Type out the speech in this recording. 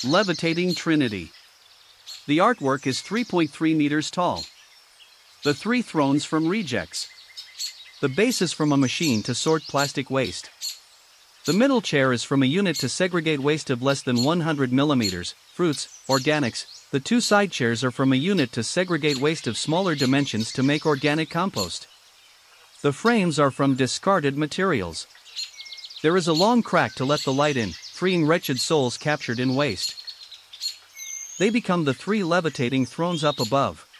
Levitating Trinity. The artwork is 3.3 meters tall. The 3 thrones from rejects. The base is from a machine to sort plastic waste. The middle chair is from a unit to segregate waste of less than 100 millimeters, fruits, organics. The 2 side chairs are from a unit to segregate waste of smaller dimensions to make organic compost. The frames are from discarded materials. There is a long crack to let the light in, freeing wretched souls captured in waste. They become the 3 levitating thrones up above.